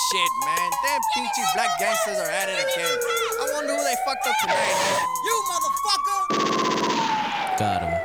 shit, man. Them peachy black gangsters are at it again. I wonder who they fucked up tonight, man. You motherfucker! Got him.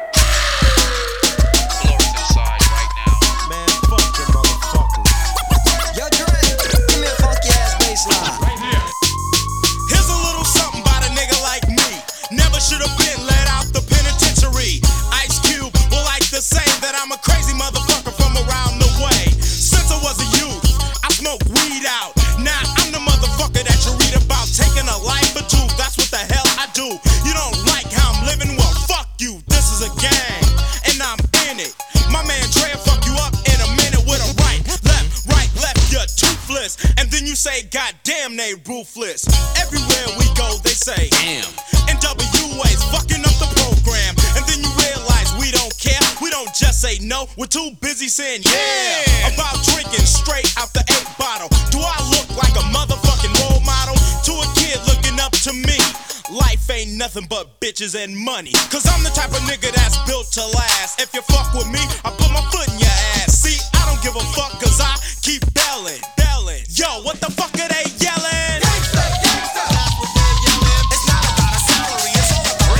Blowing inside right now. Man, fuck them motherfuckers. Yo, Dre, give me a funky ass bass line. Right here. Here's a little something about a nigga like me. Never should have been let out the penitentiary. Ice Cube will like to say that I'm a crazy motherfucker from around the way. Since I was a youth, I smoked weed out. Now I'm the motherfucker that you read about, taking a life or two. That's what the hell I do. You don't like how I'm living? Well, fuck you. This is a gang, and I'm in it. My man Dre will fuck you up in a minute with a right, left, you're toothless. And then you say, God damn, they ruthless. Everywhere we go, they say, damn. NWA's fucking up the program. And then you realize we don't care. We don't just say no, we're too busy saying yeah. About drinking straight out the 8 bottle. Do I look like a motherfucking role model to a kid looking up to me? Life ain't nothing but bitches and money. Cause I'm the type of nigga that's built to last. If you fuck with me, I put my foot in your ass. See, I don't give a fuck cause I keep belling. Yo, what the fuck are they yelling? Gangsta, gangsta. That's what they're yelling. It's not about a salary, it's all about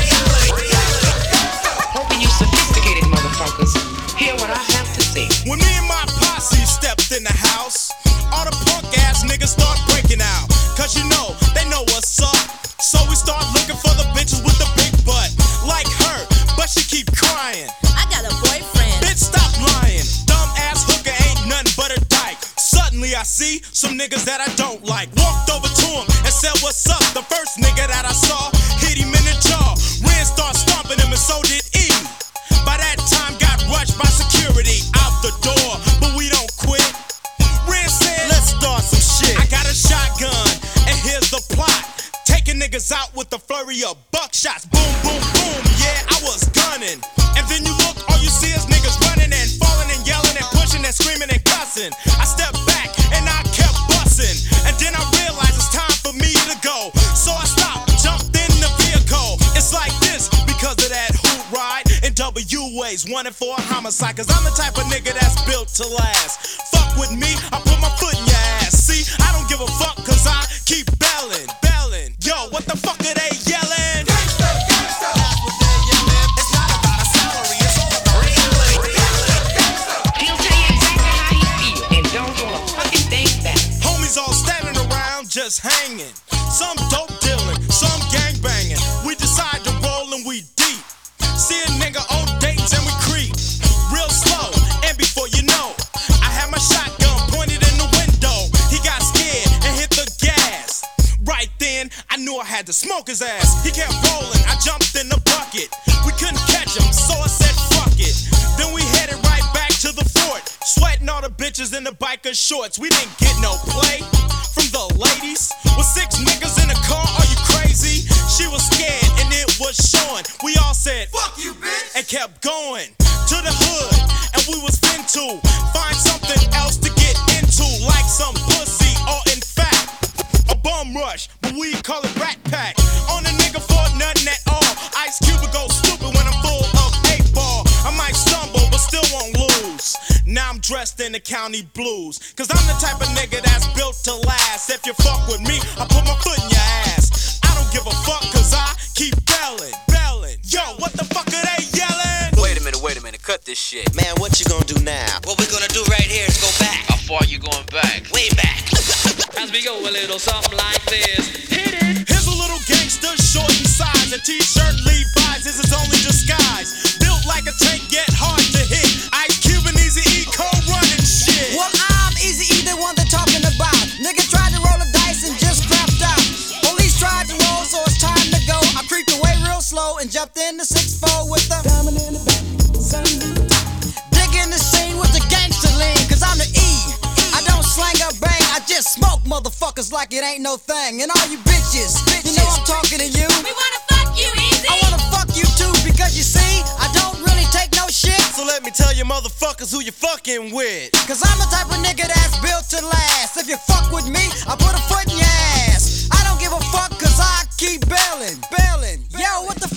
Hoping you sophisticated motherfuckers hear what I have to say. When me and my posse stepped in the house, all the punk ass niggas start breaking out. Cause you know, they know what's up. So we start looking for the bitches with the big butt. Like her, but she keep crying. I got a boyfriend. Bitch, stop lying. Dumb ass hooker ain't nothing but a dyke. Suddenly I see some niggas that I don't like. Walked over to him and said, what's up? The first nigga that I saw hit him in the jaw. Ren started stomping him and so did E. By that time got rushed by security out the door, but we don't quit. Ren said, let's start some shit. I got a shotgun and here's the plot. Taking niggas out with the flurry of buckshots. Boom, boom, boom, yeah, I was gunning. And then you look, all you see is niggas running and falling and yelling and pushing and screaming and cussing. I stepped back and I kept busting. And then I realized it's time for me to go. So I stopped, jumped in the vehicle. It's like this because of that hoot ride. And WA's wanted for a homicide. Cause I'm the type of nigga that's built to last. Fuck with me, I put my foot in your ass. See, I don't give a fuck cause I keep belling. Yo, what the fuck are they yelling? Gangsta, gangsta. That's what they're yelling. It's not about a salary, it's all about He'll tell you exactly how he feel and don't want a fucking thing back. Homies all standing around just hanging. Some dope dealing, some gang banging. We decide to roll and we deep. See a nigga on dates and we creep. Real slow, and before you know, I had my shotgun pointed in the window. He got scared and hit the gas. Right then, I knew I had to smoke his ass. He kept rolling, I jumped in the bucket. We couldn't catch him, so I said fuck it. Then we headed right back to the fort, sweating all the bitches in the biker shorts. We didn't get no play from the ladies. With 6 niggas in the car, are you crazy? She was scared and it was showing. We all said fuck you, bitch, and kept going to the hood. And we was finna find something else to get into, like some pussy or in fact a bum rush, but we call it Rat Pack. On a nigga for nothing at all. Ice Cube will go stupid when I'm full of 8 ball. I might stumble, but still won't lose. Now I'm dressed in the county blues. Cause I'm the type of nigga that's built to last. If you fuck with me, I put my foot in your ass. I don't give a fuck cause I keep belling. Yo, what the fuck are they yelling? Wait a minute, cut this shit. Man, what you gonna do now? What we're gonna do right here is go back. How far you going back? Way back. As we go a little something like this. Hit it! Here's a little gangster, short in size. A t-shirt Levi's is his only disguise. Built like a tank, yet hard to hit. Ice Cube and Eazy-E co-running shit. Well, I'm Eazy-E, the one they're talking about. Nigga tried to roll the dice and just crapped out. Police tried to roll, so it's time to go. I creeped away real slow and jumped in the 6-4 with the diamond in the back. Digging the scene with the gangster lean, cause I'm the E. I don't slang or bang, I just smoke motherfuckers like it ain't no thing. And all you bitches, you know I'm talking to you. We wanna fuck you, Easy. I wanna fuck you too, because you see, I don't really take no shit. So let me tell you motherfuckers who you fucking with. Cause I'm the type of nigga that's built to last. If you fuck with me, I put a foot in your ass. I don't give a fuck cause I keep belling. Yo, what the